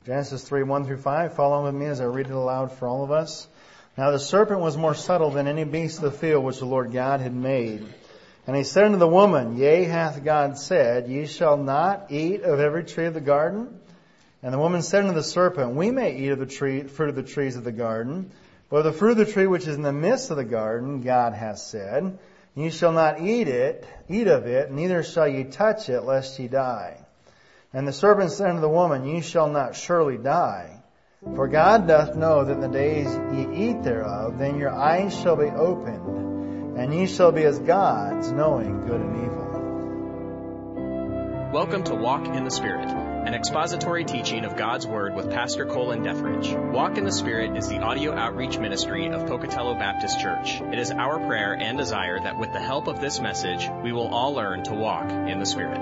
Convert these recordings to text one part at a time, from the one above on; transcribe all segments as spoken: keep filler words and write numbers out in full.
Genesis three, one through five. Follow with me as I read it aloud for all of us. Now the serpent was more subtle than any beast of the field which the Lord God had made. And he said unto the woman, Yea, hath God said, Ye shall not eat of every tree of the garden? And the woman said unto the serpent, We may eat of the tree, fruit of the trees of the garden, but the fruit of the tree which is in the midst of the garden, God hath said, Ye shall not eat it, eat of it, neither shall ye touch it, lest ye die. And the serpent said unto the woman, Ye shall not surely die. For God doth know that in the days ye eat thereof, then your eyes shall be opened, and ye shall be as gods, knowing good and evil. Welcome to Walk in the Spirit, an expository teaching of God's Word with Pastor Colin Dethridge. Walk in the Spirit is the audio outreach ministry of Pocatello Baptist Church. It is our prayer and desire that with the help of this message, we will all learn to walk in the Spirit.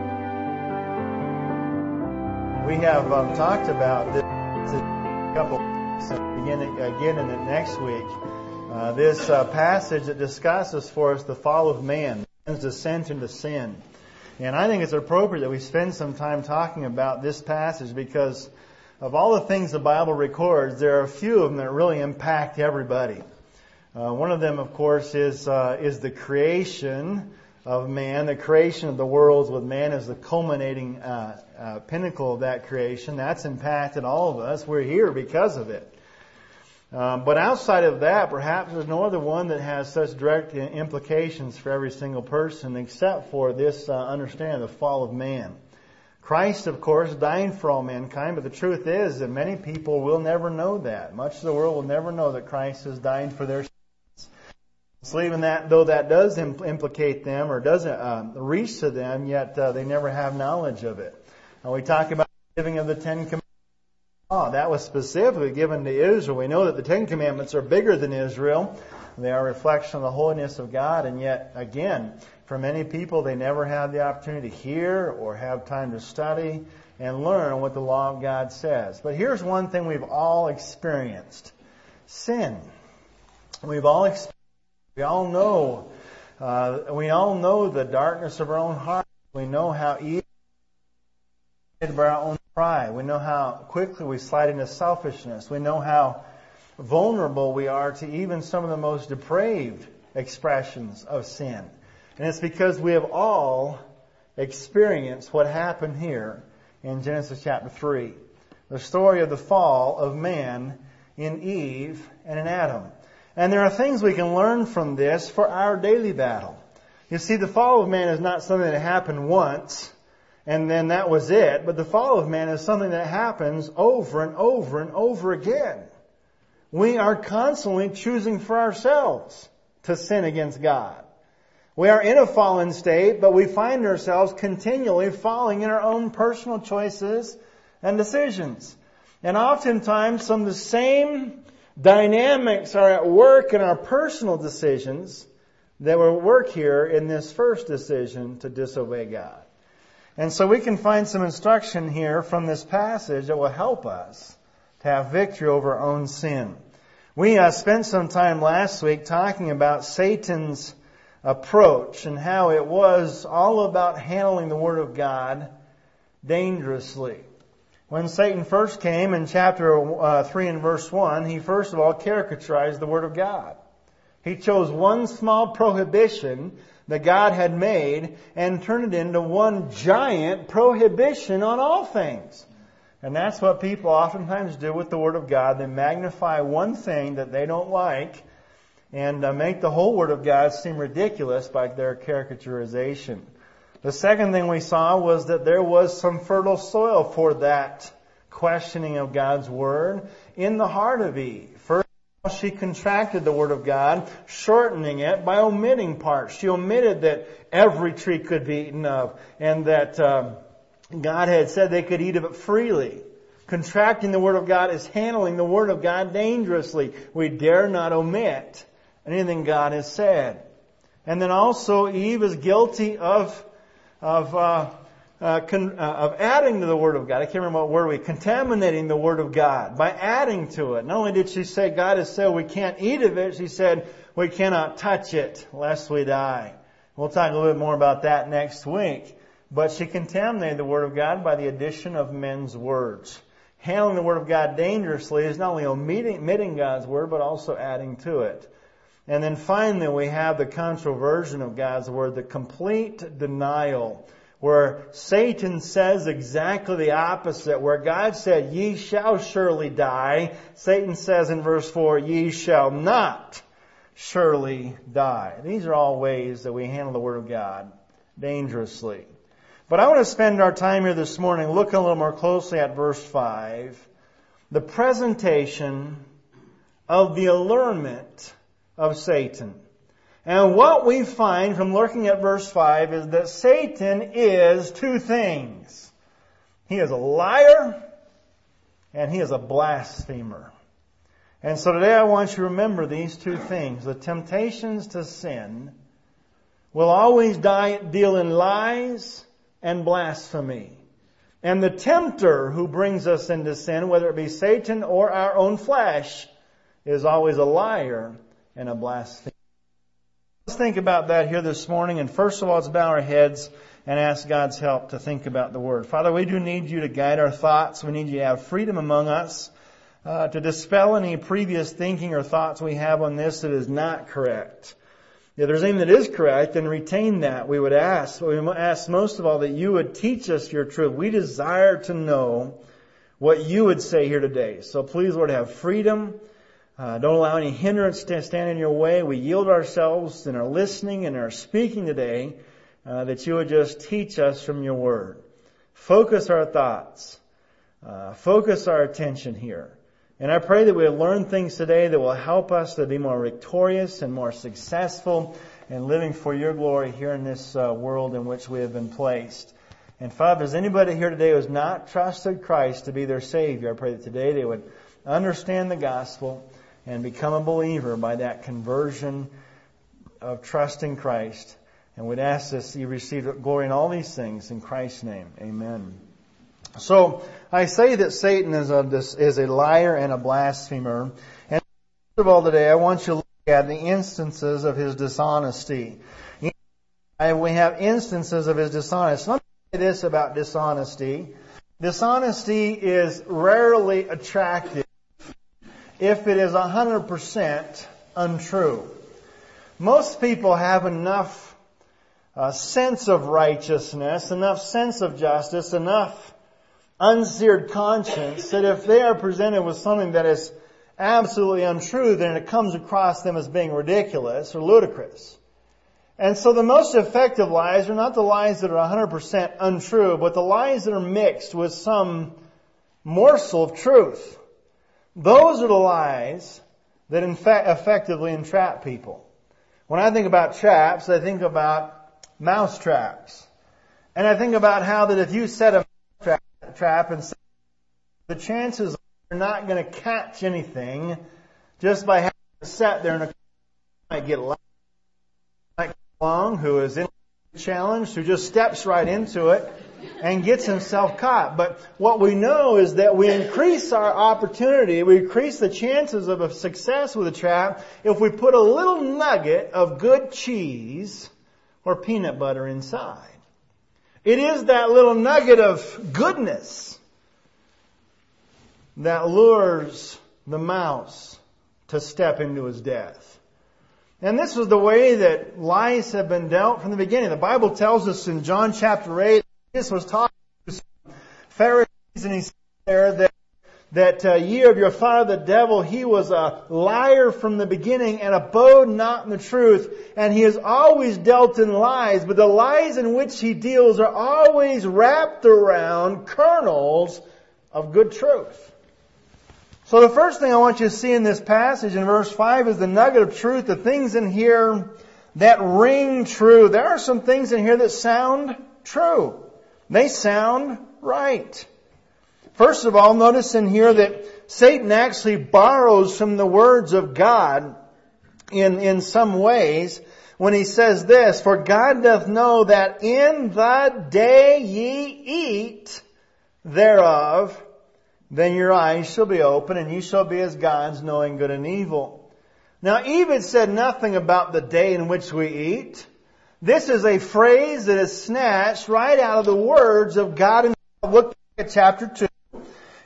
We have um, talked about this a couple weeks, and begin again in the next week. Uh, this uh, passage that discusses for us the fall of man, man's descent into sin. And I think it's appropriate that we spend some time talking about this passage because of all the things the Bible records, there are a few of them that really impact everybody. Uh, one of them, of course, is uh, is the creation of man, the creation of the worlds with man as the culminating uh, uh, pinnacle of that creation. That's impacted all of us. We're here because of it. Um, but outside of that, perhaps there's no other one that has such direct implications for every single person except for this uh, understanding of the fall of man. Christ, of course, died for all mankind, but the truth is that many people will never know that. Much of the world will never know that Christ has died for their sins. So even that, though that does implicate them or doesn't uh, reach to them, yet uh, they never have knowledge of it. And we talk about the giving of the Ten Commandments. Oh, that was specifically given to Israel. We know that the Ten Commandments are bigger than Israel. They are a reflection of the holiness of God, and yet, again, for many people, they never have the opportunity to hear or have time to study and learn what the law of God says. But here's one thing we've all experienced. Sin. We've all experienced We all know, uh, we all know the darkness of our own heart. We know how easy we by our own pride. We know how quickly we slide into selfishness. We know how vulnerable we are to even some of the most depraved expressions of sin. And it's because we have all experienced what happened here in Genesis chapter three. The story of the fall of man in Eve and in Adam. And there are things we can learn from this for our daily battle. You see, the fall of man is not something that happened once and then that was it. But the fall of man is something that happens over and over and over again. We are constantly choosing for ourselves to sin against God. We are in a fallen state, but we find ourselves continually falling in our own personal choices and decisions. And oftentimes some of the same dynamics are at work in our personal decisions that will work here in this first decision to disobey God. And so we can find some instruction here from this passage that will help us to have victory over our own sin. We uh, spent some time last week talking about Satan's approach and how it was all about handling the Word of God dangerously. When Satan first came in chapter uh, three and verse one, he first of all caricaturized the Word of God. He chose one small prohibition that God had made and turned it into one giant prohibition on all things. And that's what people oftentimes do with the Word of God. They magnify one thing that they don't like and uh, make the whole Word of God seem ridiculous by their caricaturization. The second thing we saw was that there was some fertile soil for that questioning of God's Word in the heart of Eve. First, she contracted the Word of God, shortening it by omitting parts. She omitted that every tree could be eaten of and that um, God had said they could eat of it freely. Contracting the Word of God is handling the Word of God dangerously. We dare not omit anything God has said. And then also Eve is guilty of of uh, uh, con, uh, of adding to the Word of God. I can't remember what word we contaminating the Word of God by adding to it. Not only did she say God has said we can't eat of it, she said we cannot touch it lest we die. We'll talk a little bit more about that next week. But she contaminated the Word of God by the addition of men's words. handling the Word of God dangerously is not only omitting, omitting God's Word, but also adding to it. And then finally, we have the controversion of God's Word, the complete denial, where Satan says exactly the opposite. Where God said, ye shall surely die, Satan says in verse four, ye shall not surely die. These are all ways that we handle the Word of God dangerously. But I want to spend our time here this morning looking a little more closely at verse five, the presentation of the allurement of Satan. And what we find from looking at verse five is that Satan is two things. He is a liar and he is a blasphemer. And so today I want you to remember these two things. The temptations to sin will always die, deal in lies and blasphemy. And the tempter who brings us into sin, whether it be Satan or our own flesh, is always a liar and a blasphemer. Let's think about that here this morning. And first of all, let's bow our heads and ask God's help to think about the Word. Father, we do need you to guide our thoughts. We need you to have freedom among us uh, to dispel any previous thinking or thoughts we have on this that is not correct. If there's anything that is correct, then retain that. We would ask, we would ask most of all that you would teach us your truth. We desire to know what you would say here today. So please, Lord, have freedom. Uh, don't allow any hindrance to stand in your way. We yield ourselves in our listening and our speaking today, uh, that you would just teach us from your Word. Focus our thoughts. Uh, focus our attention here. And I pray that we will learn things today that will help us to be more victorious and more successful in living for your glory here in this uh, world in which we have been placed. And Father, if there's anybody here today who has not trusted Christ to be their Savior, I pray that today they would understand the gospel and become a believer by that conversion of trusting Christ. And we'd ask this, you receive glory in all these things in Christ's name. Amen. So, I say that Satan is a, is a liar and a blasphemer. And first of all today, I want you to look at the instances of his dishonesty. We have instances of his dishonesty. Let me say this about dishonesty. Dishonesty is rarely attractive if it is one hundred percent untrue. Most people have enough uh, sense of righteousness, enough sense of justice, enough unseared conscience that if they are presented with something that is absolutely untrue, then it comes across them as being ridiculous or ludicrous. And so the most effective lies are not the lies that are one hundred percent untrue, but the lies that are mixed with some morsel of truth. Those are the lies that in fact effectively entrap people. When I think about traps, I think about mouse traps. And I think about how that if you set a mouse trap and set, the chances are you're not going to catch anything just by having it set there, and a might get like along who is in a challenge, who just steps right into it and gets himself caught. But what we know is that we increase our opportunity, we increase the chances of a success with a trap if we put a little nugget of good cheese or peanut butter inside. It is that little nugget of goodness that lures the mouse to step into his death. And this was the way that lies have been dealt from the beginning. The Bible tells us in John chapter eight, Jesus was talking to some Pharisees, and he said there that, that uh, ye of your father the devil, he was a liar from the beginning and abode not in the truth. And he has always dealt in lies, but the lies in which he deals are always wrapped around kernels of good truth. So the first thing I want you to see in this passage in verse five is the nugget of truth, the things in here that ring true. There are some things in here that sound true. They sound right. First of all, notice in here that Satan actually borrows from the words of God in, in some ways when he says this, for God doth know that in the day ye eat thereof, then your eyes shall be open, and ye shall be as gods, knowing good and evil. Now, Eve had said nothing about the day in which we eat. This is a phrase that is snatched right out of the words of God. Look at chapter two.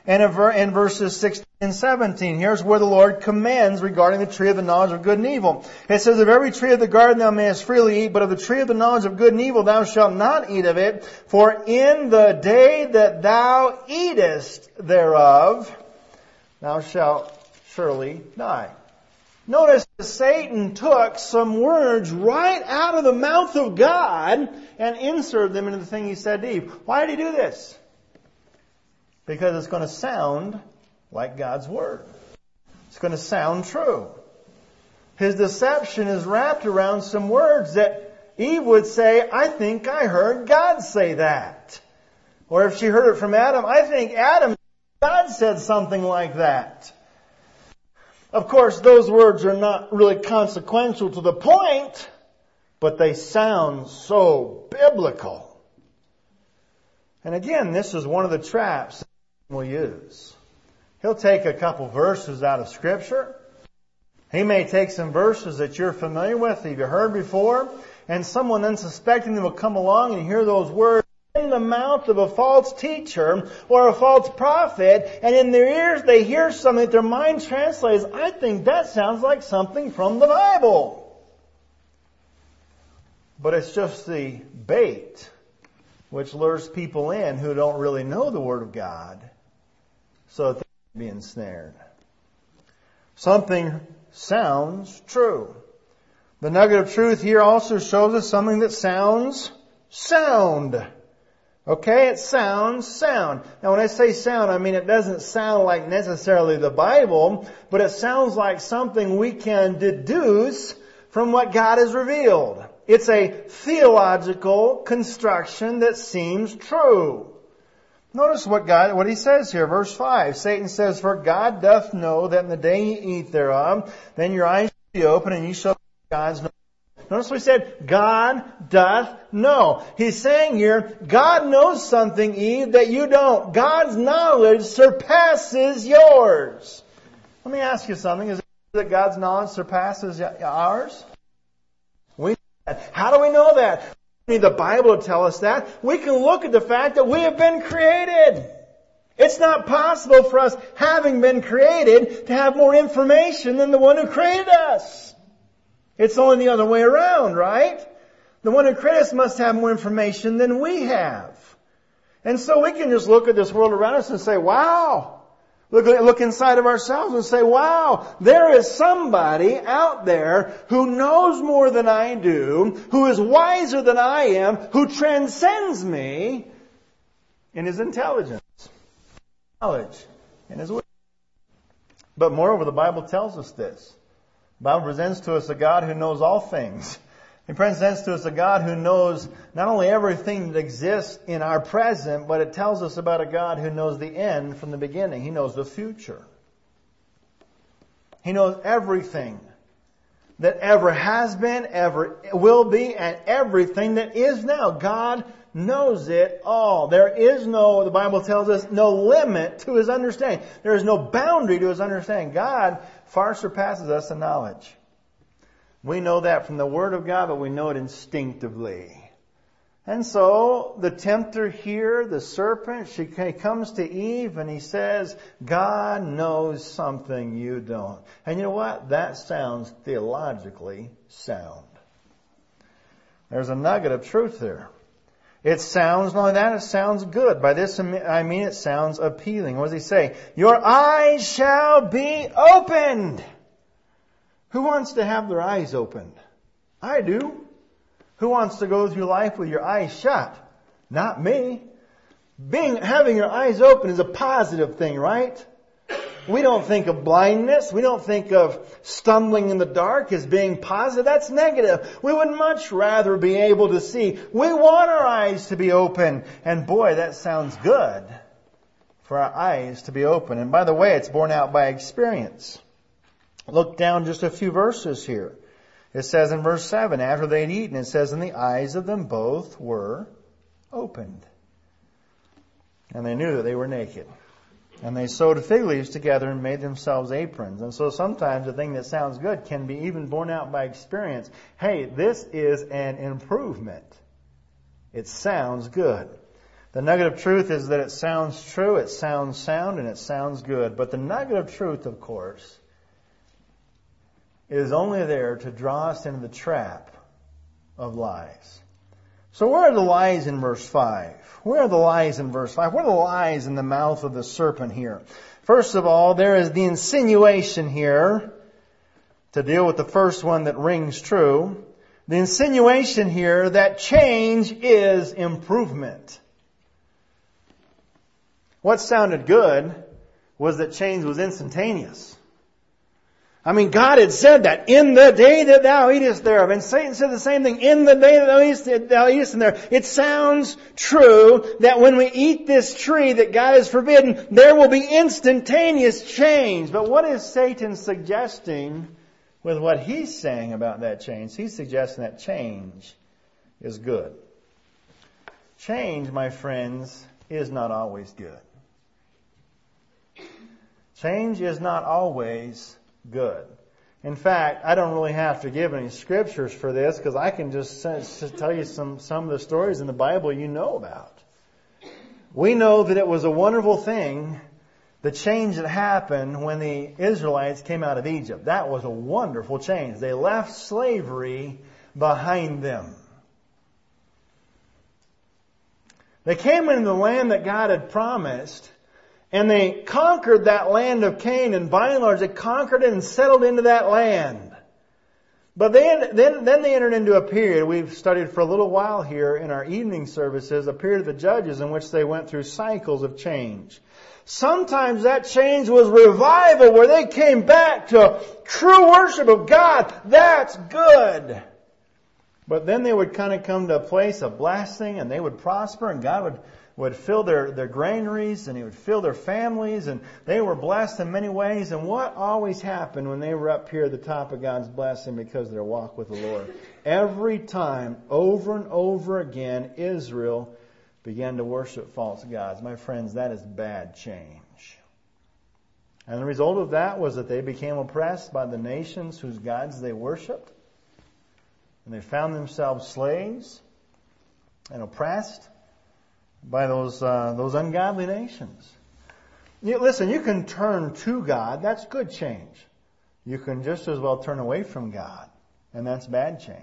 And in verses sixteen and seventeen, here's where the Lord commends regarding the tree of the knowledge of good and evil. It says, of every tree of the garden thou mayest freely eat, but of the tree of the knowledge of good and evil thou shalt not eat of it, for in the day that thou eatest thereof, thou shalt surely die. Notice that Satan took some words right out of the mouth of God and inserted them into the thing he said to Eve. Why did he do this? Because it's going to sound like God's Word. It's going to sound true. His deception is wrapped around some words that Eve would say, I think I heard God say that. Or if she heard it from Adam, I think Adam, God said something like that. Of course, those words are not really consequential to the point, but they sound so biblical. And again, this is one of the traps we'll use. He'll take a couple verses out of Scripture. He may take some verses that you're familiar with, that you've heard before, and someone unsuspecting will come along and hear those words in the mouth of a false teacher or a false prophet, and in their ears they hear something that their mind translates, I think that sounds like something from the Bible. But it's just the bait which lures people in who don't really know the Word of God, so that they can be ensnared. Something sounds true. The nugget of truth here also shows us something that sounds sound. Okay, it sounds sound. Now when I say sound, I mean it doesn't sound like necessarily the Bible, but it sounds like something we can deduce from what God has revealed. It's a theological construction that seems true. Notice what God, what He says here, verse five. Satan says, for God doth know that in the day ye eat thereof, then your eyes shall be open and ye shall know God's knowledge. Notice what He said, God doth know. He's saying here, God knows something, Eve, that you don't. God's knowledge surpasses yours. Let me ask you something. Is it that God's knowledge surpasses ours? We How do we know that? We need the Bible to tell us that. We can look at the fact that we have been created. It's not possible for us, having been created, to have more information than the one who created us. It's only the other way around, right? The one who created us must have more information than we have. And so we can just look at this world around us and say, wow. Look, look inside of ourselves and say, wow, there is somebody out there who knows more than I do, who is wiser than I am, who transcends me in his intelligence, knowledge, and his wisdom. But moreover, the Bible tells us this. The Bible presents to us a God who knows all things. It presents to us a God who knows not only everything that exists in our present, but it tells us about a God who knows the end from the beginning. He knows the future. He knows everything that ever has been, ever will be, and everything that is now. God knows it all. There is no, the Bible tells us, no limit to His understanding. There is no boundary to His understanding. God far surpasses us in knowledge. We know that from the Word of God, but we know it instinctively. And so, the tempter here, the serpent, she comes to Eve and he says, God knows something you don't. And you know what? That sounds theologically sound. There's a nugget of truth there. It sounds, not only that, it sounds good. By this I mean it sounds appealing. What does he say? Your eyes shall be opened. Who wants to have their eyes opened? I do. Who wants to go through life with your eyes shut? Not me. Being, having your eyes open is a positive thing, right? We don't think of blindness. We don't think of stumbling in the dark as being positive. That's negative. We would much rather be able to see. We want our eyes to be open. And boy, that sounds good for our eyes to be open. And by the way, it's borne out by experience. Look down just a few verses here. It says in verse seven, after they had eaten, it says, and the eyes of them both were opened. And they knew that they were naked. And they sewed fig leaves together and made themselves aprons. And so sometimes a thing that sounds good can be even borne out by experience. Hey, this is an improvement. It sounds good. The nugget of truth is that it sounds true, it sounds sound, and it sounds good. But the nugget of truth, of course, is only there to draw us into the trap of lies. So where are the lies in verse five? Where are the lies in verse five? What are the lies in the mouth of the serpent here? First of all, there is the insinuation here, to deal with the first one that rings true. The insinuation here that change is improvement. What sounded good was that change was instantaneous. I mean, God had said that, in the day that thou eatest thereof. And Satan said the same thing, in the day that thou eatest, thou eatest thereof. It sounds true that when we eat this tree that God has forbidden, there will be instantaneous change. But what is Satan suggesting with what he's saying about that change? He's suggesting that change is good. Change, my friends, is not always good. Change is not always good. In fact, I don't really have to give any scriptures for this, because I can just tell you some, some of the stories in the Bible you know about. We know that it was a wonderful thing, the change that happened when the Israelites came out of Egypt. That was a wonderful change. They left slavery behind them. They came into the land that God had promised, and they conquered that land of Canaan. By and large, they conquered it and settled into that land. But then, then, then they entered into a period, we've studied for a little while here in our evening services, a period of the Judges in which they went through cycles of change. Sometimes that change was revival, where they came back to true worship of God. That's good. But then they would kind of come to a place of blessing, and they would prosper, and God would would fill their, their granaries, and He would fill their families, and they were blessed in many ways. And what always happened when they were up here at the top of God's blessing because of their walk with the Lord? Every time, over and over again, Israel began to worship false gods. My friends, that is bad change. And the result of that was that they became oppressed by the nations whose gods they worshiped. And they found themselves slaves and oppressed by those uh, those ungodly nations. You, listen, you can turn to God. That's good change. You can just as well turn away from God. And that's bad change.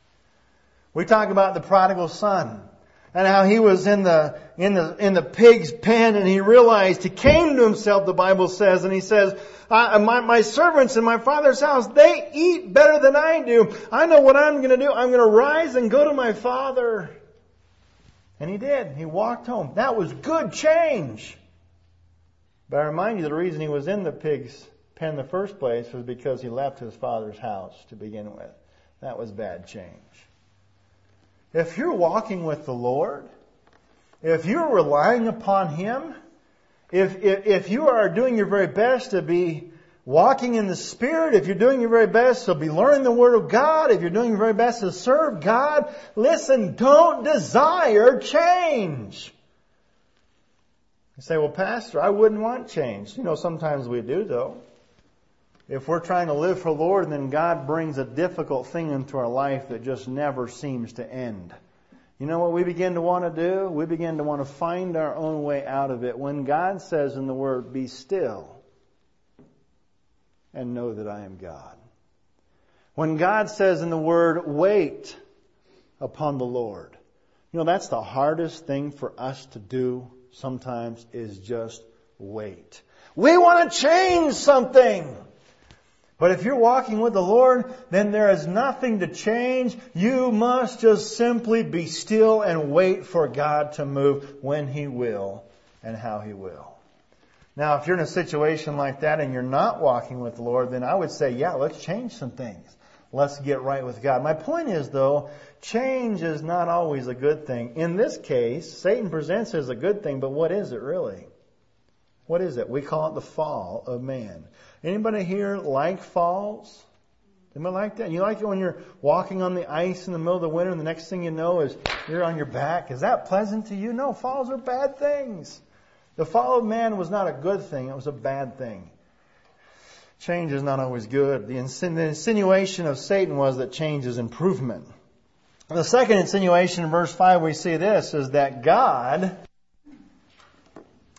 We talk about the prodigal son and how he was in the in the in the pig's pen, and he realized, he came to himself, the Bible says, and he says, I, my, my servants in my father's house, they eat better than I do. I know what I'm going to do. I'm going to rise and go to my father. And he did. He walked home. That was good change. But I remind you, the reason he was in the pig's pen in the first place was because he left his father's house to begin with. That was bad change. If you're walking with the Lord, if you're relying upon Him, if, if, if you are doing your very best to be walking in the Spirit, if you're doing your very best to be learning the Word of God, if you're doing your very best to serve God, listen, don't desire change. You say, well, Pastor, I wouldn't want change. You know, sometimes we do, though. If we're trying to live for the Lord, and then God brings a difficult thing into our life that just never seems to end. You know what we begin to want to do? We begin to want to find our own way out of it. When God says in the Word, be still and know that I am God. When God says in the Word, wait upon the Lord. You know, that's the hardest thing for us to do sometimes, is just wait. We want to change something. But if you're walking with the Lord, then there is nothing to change. You must just simply be still and wait for God to move when He will and how He will. Now, if you're in a situation like that and you're not walking with the Lord, then I would say, yeah, let's change some things. Let's get right with God. My point is, though, change is not always a good thing. In this case, Satan presents it as a good thing, but what is it really? What is it? We call it the fall of man. Anybody here like falls? Anybody like that? You like it when you're walking on the ice in the middle of the winter and the next thing you know is you're on your back? Is that pleasant to you? No, falls are bad things. The fall of man was not a good thing. It was a bad thing. Change is not always good. The insinuation of Satan was that change is improvement. The second insinuation in verse five we see this is that God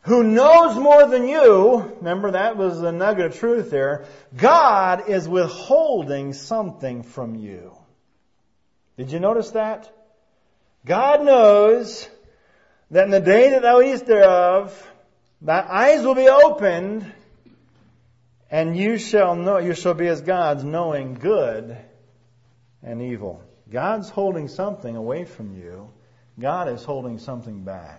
who knows more than you, remember that was the nugget of truth there, God is withholding something from you. Did you notice that? God knows that in the day that thou eatest thereof, thy eyes will be opened, and you shall know, you shall be as gods, knowing good and evil. God's holding something away from you. God is holding something back.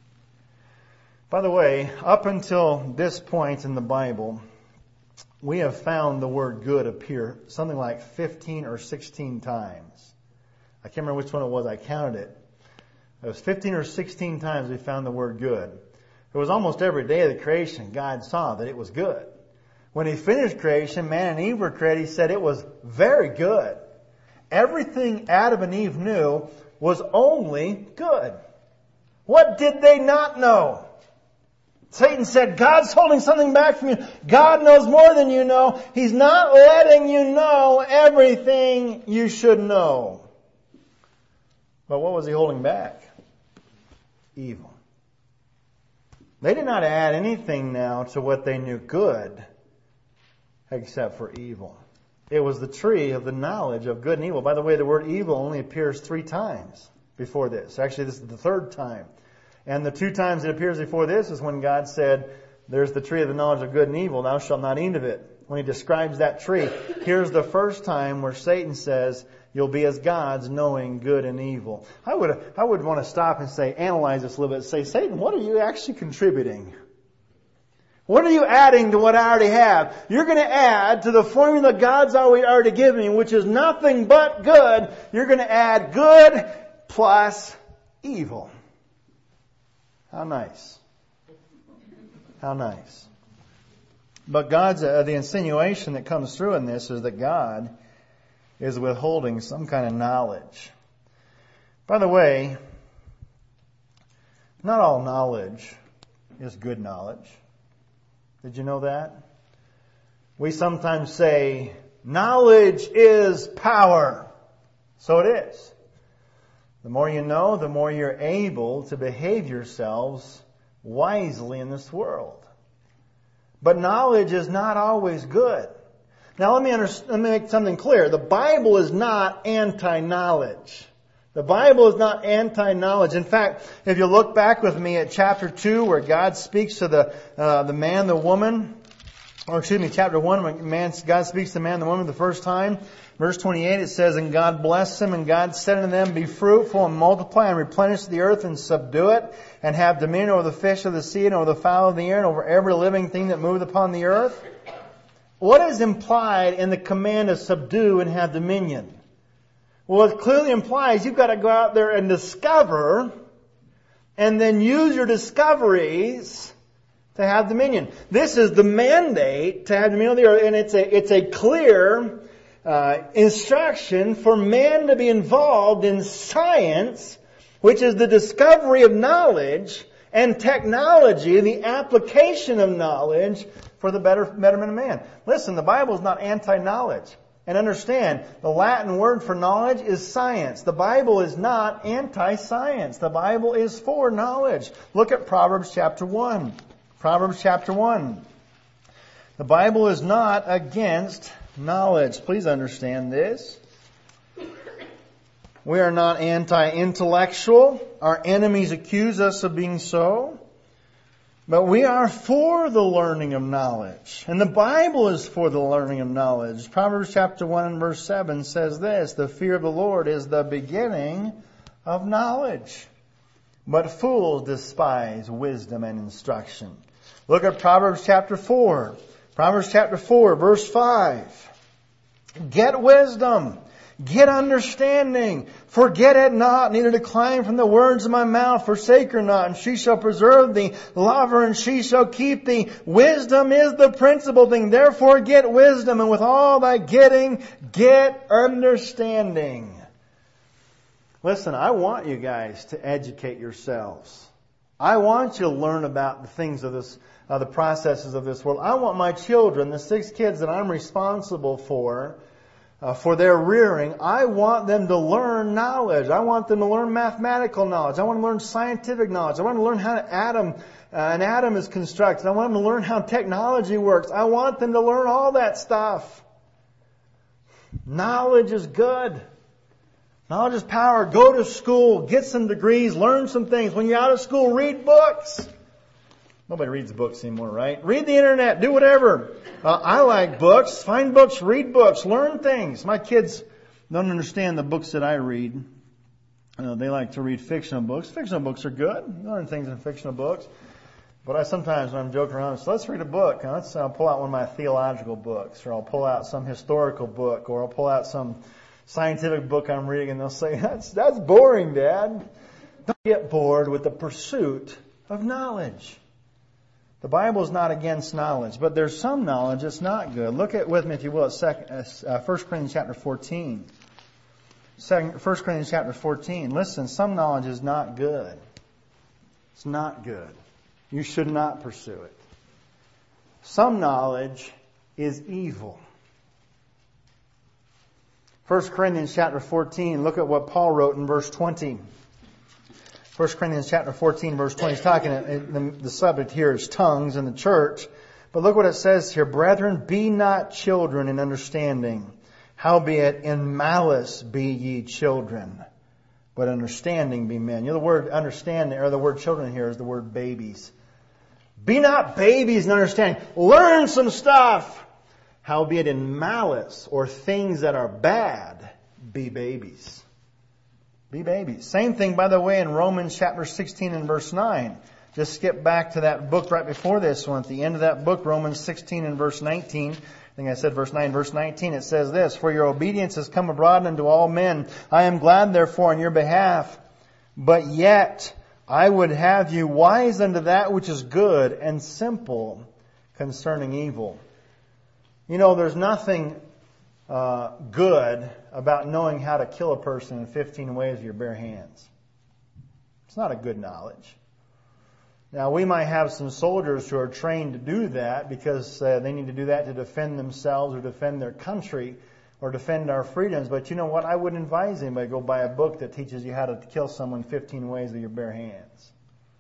By the way, up until this point in the Bible, we have found the word good appear something like fifteen or sixteen times. I can't remember which one it was. I counted it. It was fifteen or sixteen times we found the word good. It was almost every day of the creation God saw that it was good. When He finished creation, man and Eve were created, He said it was very good. Everything Adam and Eve knew was only good. What did they not know? Satan said, God's holding something back from you. God knows more than you know. He's not letting you know everything you should know. But what was He holding back? Evil. They did not add anything now to what they knew good except for evil. It was the tree of the knowledge of good and evil. By the way, the word evil only appears three times before this. Actually, this is the third time. And the two times it appears before this is when God said, there's the tree of the knowledge of good and evil, thou shalt not eat of it. When He describes that tree, here's the first time where Satan says, you'll be as gods, knowing good and evil. I would, I would want to stop and say, analyze this a little bit, say, Satan, what are you actually contributing? What are you adding to what I already have? You're going to add to the formula God's already given me, which is nothing but good. You're going to add good plus evil. How nice. How nice. But God's, uh, the insinuation that comes through in this is that God is withholding some kind of knowledge. By the way, not all knowledge is good knowledge. Did you know that? We sometimes say, knowledge is power. So it is. The more you know, the more you're able to behave yourselves wisely in this world. But knowledge is not always good. Now let me, under, let me make something clear. The Bible is not anti-knowledge. The Bible is not anti-knowledge. In fact, if you look back with me at chapter two, where God speaks to the uh, the man, the woman, or excuse me, chapter one, when man, God speaks to the man and the woman the first time. Verse twenty-eight, it says, and God blessed them, and God said unto them, be fruitful and multiply and replenish the earth and subdue it, and have dominion over the fish of the sea and over the fowl of the air and over every living thing that moveth upon the earth. What is implied in the command to subdue and have dominion? Well, it clearly implies you've got to go out there and discover and then use your discoveries to have dominion. This is the mandate to have dominion of the earth, and it's a, it's a clear uh, instruction for man to be involved in science, which is the discovery of knowledge, and technology, the application of knowledge for the better betterment of man. Listen, the Bible is not anti-knowledge. And understand, the Latin word for knowledge is science. The Bible is not anti-science. The Bible is for knowledge. Look at Proverbs chapter one. Proverbs chapter one. The Bible is not against knowledge. Please understand this. We are not anti-intellectual. Our enemies accuse us of being so. But we are for the learning of knowledge. And the Bible is for the learning of knowledge. Proverbs chapter one and verse seven says this, the fear of the Lord is the beginning of knowledge. But fools despise wisdom and instruction. Look at Proverbs chapter four. Proverbs chapter four, verse five. Get wisdom. Get understanding. Forget it not, neither decline from the words of my mouth. Forsake her not, and she shall preserve thee. Love her, and she shall keep thee. Wisdom is the principal thing. Therefore get wisdom, and with all thy getting, get understanding. Listen, I want you guys to educate yourselves. I want you to learn about the things of this, uh, the processes of this world. I want my children, the six kids that I'm responsible for, uh, for their rearing. I want them to learn knowledge. I want them to learn mathematical knowledge. I want them to learn scientific knowledge. I want them to learn how an atom, uh, an atom is constructed. I want them to learn how technology works. I want them to learn all that stuff. Knowledge is good. Knowledge is power. Go to school. Get some degrees. Learn some things. When you're out of school, read books. Nobody reads books anymore, right? Read the internet. Do whatever. Uh, I like books. Find books. Read books. Learn things. My kids don't understand the books that I read. You know, they like to read fictional books. Fictional books are good. You learn things in fictional books. But I sometimes, when I'm joking around, I say, let's read a book. Let's I'll pull out one of my theological books, or I'll pull out some historical book, or I'll pull out some scientific book I'm reading, and they'll say, that's, that's boring, Dad. Don't get bored with the pursuit of knowledge. The Bible is not against knowledge, but there's some knowledge that's not good. Look at with me, if you will, at uh, First Corinthians chapter fourteen. First Corinthians chapter fourteen. Listen, some knowledge is not good. It's not good. You should not pursue it. Some knowledge is evil. First Corinthians chapter fourteen, look at what Paul wrote in verse twenty. First Corinthians chapter fourteen, verse twenty. He's talking, the, the subject here is tongues in the church. But look what it says here. Brethren, be not children in understanding. Howbeit in malice be ye children. But understanding be men. You know, the word understanding, or the word children here is the word babies. Be not babies in understanding. Learn some stuff. Howbeit in malice, or things that are bad, be babies. Be babies. Same thing, by the way, in Romans chapter sixteen and verse nine. Just skip back to that book right before this one. At the end of that book, Romans sixteen and verse nineteen. I think I said verse nine, verse nineteen. It says this, for your obedience has come abroad unto all men. I am glad therefore on your behalf. But yet I would have you wise unto that which is good, and simple concerning evil. You know, there's nothing uh, good about knowing how to kill a person in fifteen ways with your bare hands. It's not a good knowledge. Now, we might have some soldiers who are trained to do that because uh, they need to do that to defend themselves or defend their country or defend our freedoms. But you know what? I wouldn't advise anybody to go buy a book that teaches you how to kill someone fifteen ways with your bare hands.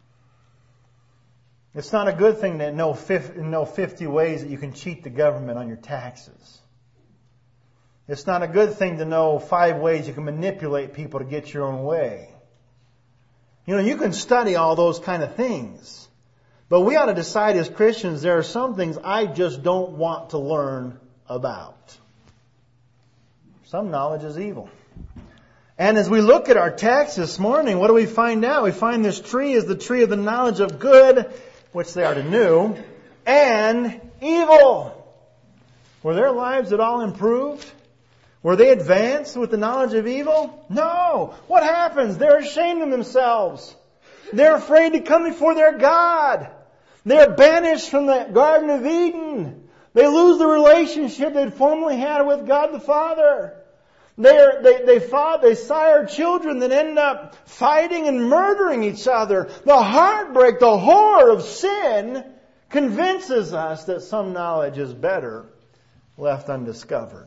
It's not a good thing to know fifty ways that you can cheat the government on your taxes. It's not a good thing to know five ways you can manipulate people to get your own way. You know, you can study all those kind of things. But we ought to decide as Christians, there are some things I just don't want to learn about. Some knowledge is evil. And as we look at our text this morning, what do we find out? We find this tree is the tree of the knowledge of good, which they are to know, and evil. Were their lives at all improved? Were they advanced with the knowledge of evil? No. What happens? They're ashamed of themselves. They're afraid to come before their God. They're banished from the Garden of Eden. They lose the relationship they'd formerly had with God the Father. They're, they they fought, they sire children that end up fighting and murdering each other. The heartbreak, the horror of sin convinces us that some knowledge is better left undiscovered.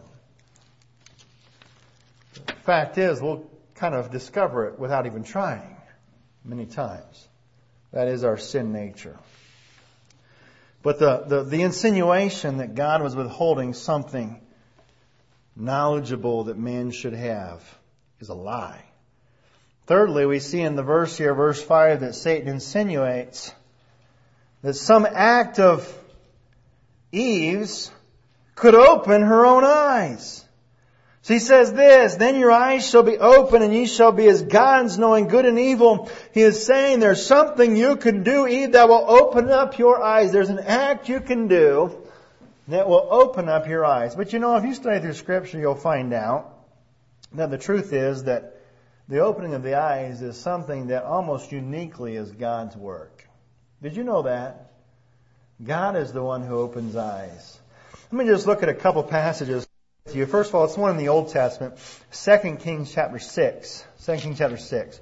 The fact is, we'll kind of discover it without even trying many times. That is our sin nature. But the, the, the insinuation that God was withholding something knowledgeable that man should have is a lie. Thirdly, we see in the verse here, verse five, that Satan insinuates that some act of Eve's could open her own eyes. So he says this, then your eyes shall be open and ye shall be as gods, knowing good and evil. He is saying there's something you can do, Eve, that will open up your eyes. There's an act you can do that will open up your eyes. But you know, if you study through Scripture, you'll find out that the truth is that the opening of the eyes is something that almost uniquely is God's work. Did you know that? God is the one who opens eyes. Let me just look at a couple passages to you. First of all, it's one in the Old Testament. Second Kings chapter six. Second Kings chapter six.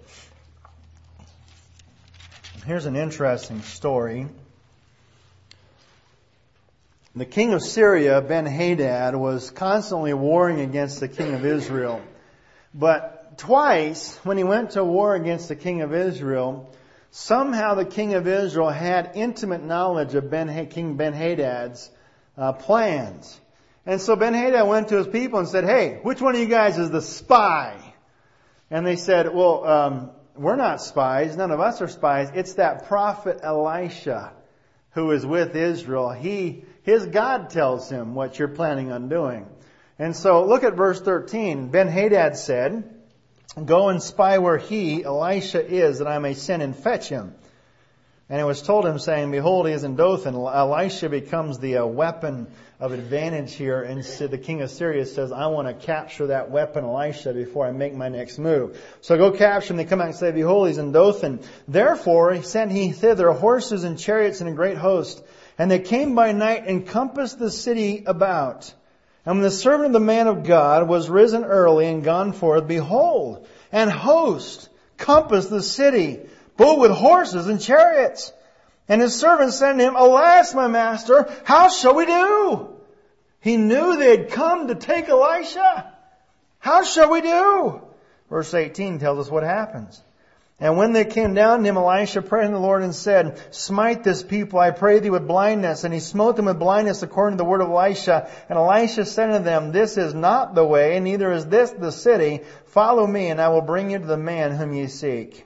Here's an interesting story. The king of Syria, Ben-Hadad, was constantly warring against the king of Israel. But twice, when he went to war against the king of Israel, somehow the king of Israel had intimate knowledge of Ben, King Ben-Hadad's uh, plans. And so Ben-Hadad went to his people and said, hey, which one of you guys is the spy? And they said, well, um, we're not spies. None of us are spies. It's that prophet Elisha who is with Israel. He, his God tells him what you're planning on doing. And so look at verse thirteen. Ben-Hadad said, go and spy where he, Elisha, is, that I may send and fetch him. And it was told him, saying, behold, he is in Dothan. Elisha becomes the uh, weapon of advantage here. And so the king of Syria says, I want to capture that weapon, Elisha, before I make my next move. So go capture him. They come out and say, behold, he's in Dothan. Therefore sent he thither horses and chariots and a great host. And they came by night and compassed the city about. And when the servant of the man of God was risen early and gone forth, behold, an host compassed the city, both with horses and chariots. And his servant said to him, alas, my master, how shall we do? He knew they had come to take Elisha. How shall we do? Verse eighteen tells us what happens. And when they came down to him, Elisha prayed unto the Lord and said, smite this people, I pray thee, with blindness. And he smote them with blindness according to the word of Elisha. And Elisha said unto them, this is not the way, neither is this the city. Follow me, and I will bring you to the man whom ye seek.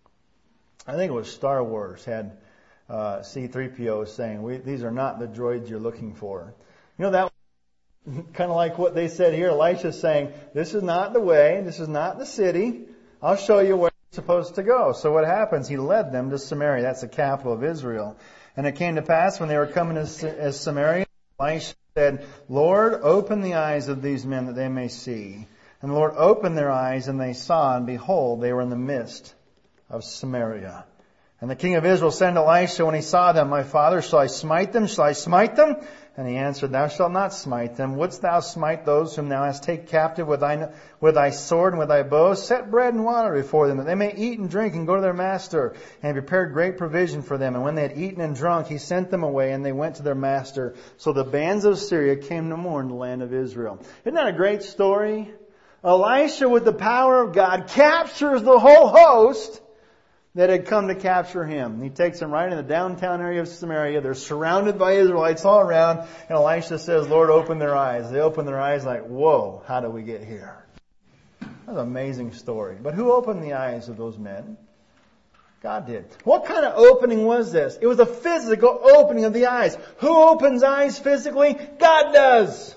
I think it was Star Wars had uh, C three P O saying, we, these are not the droids you're looking for. You know, that was kind of like what they said here. Elisha's saying, this is not the way, this is not the city. I'll show you where you're supposed to go. So what happens? He led them to Samaria. That's the capital of Israel. And it came to pass when they were coming to as Samaria, Elisha said, Lord, open the eyes of these men that they may see. And the Lord opened their eyes, and they saw, and behold, they were in the midst of Samaria. And the king of Israel said to Elisha when he saw them, my father, shall I smite them? Shall I smite them? And he answered, thou shalt not smite them. Wouldst thou smite those whom thou hast taken captive with thy, with thy sword and with thy bow? Set bread and water before them, that they may eat and drink and go to their master. And he prepared great provision for them. And when they had eaten and drunk, he sent them away, and they went to their master. So the bands of Syria came no more in the land of Israel. Isn't that a great story? Elisha, with the power of God, captures the whole host that had come to capture him. He takes them right in the downtown area of Samaria. They're surrounded by Israelites all around. And Elisha says, Lord, open their eyes. They open their eyes like, whoa, how did we get here? That's an amazing story. But who opened the eyes of those men? God did. What kind of opening was this? It was a physical opening of the eyes. Who opens eyes physically? God does.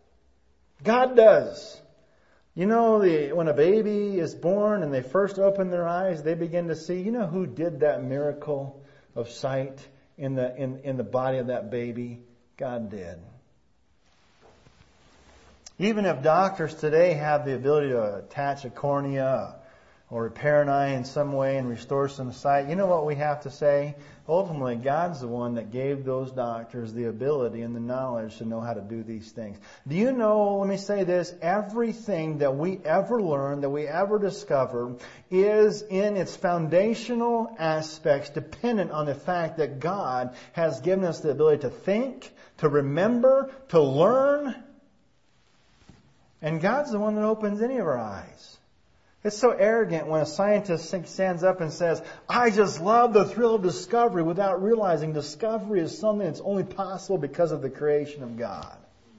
God does. You know, the, when a baby is born and they first open their eyes, they begin to see. You know who did that miracle of sight in the in, in the body of that baby? God did. Even if doctors today have the ability to attach a cornea or repair an eye in some way and restore some sight, you know what we have to say? Ultimately, God's the one that gave those doctors the ability and the knowledge to know how to do these things. Do you know, let me say this, everything that we ever learn, that we ever discover, is in its foundational aspects dependent on the fact that God has given us the ability to think, to remember, to learn. And God's the one that opens any of our eyes. It's so arrogant when a scientist stands up and says, I just love the thrill of discovery, without realizing discovery is something that's only possible because of the creation of God.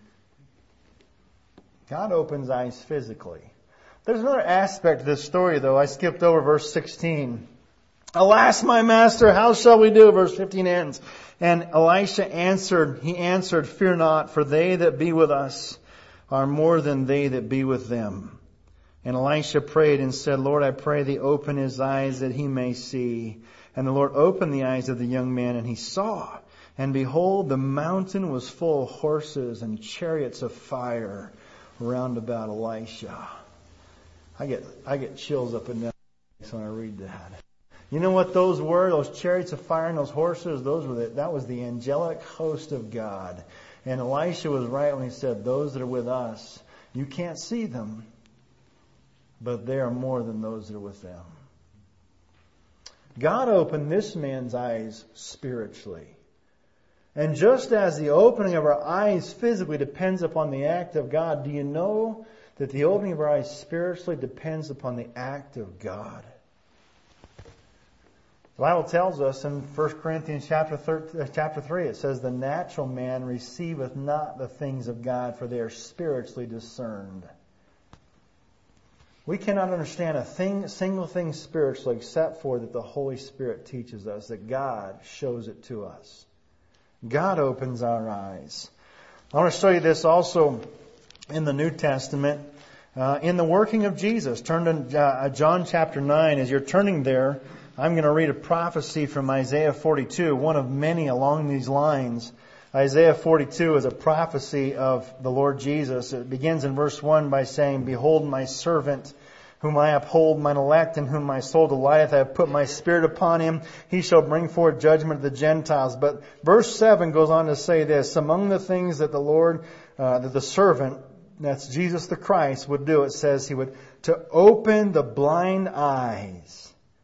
God opens eyes physically. There's another aspect to this story, though. I skipped over verse sixteen. Alas, my master, how shall we do? Verse fifteen ends. And Elisha answered, he answered, fear not, for they that be with us are more than they that be with them. And Elisha prayed and said, Lord, I pray thee, open his eyes that he may see. And the Lord opened the eyes of the young man, and he saw. And behold, the mountain was full of horses and chariots of fire round about Elisha. I get I get chills up and down when I read that. You know what those were? Those chariots of fire and those horses, those were the, that was the angelic host of God. And Elisha was right when he said, those that are with us, you can't see them, but they are more than those that are with them. God opened this man's eyes spiritually. And just as the opening of our eyes physically depends upon the act of God, do you know that the opening of our eyes spiritually depends upon the act of God? The Bible tells us in First Corinthians chapter three, it says, "The natural man receiveth not the things of God, for they are spiritually discerned." We cannot understand a thing, single thing spiritually except for that the Holy Spirit teaches us, that God shows it to us. God opens our eyes. I want to show you this also in the New Testament, uh, in the working of Jesus. Turn to uh, John chapter nine. As you're turning there, I'm going to read a prophecy from Isaiah forty-two, one of many along these lines. Isaiah forty-two is a prophecy of the Lord Jesus. It begins in verse one by saying, "Behold my servant, whom I uphold, mine elect, in whom my soul delighteth. I have put my spirit upon him. He shall bring forth judgment to the Gentiles." But verse seven goes on to say this, "Among the things that the Lord, uh, that the servant," that's Jesus the Christ, would do, it says he would, to open the blind eyes.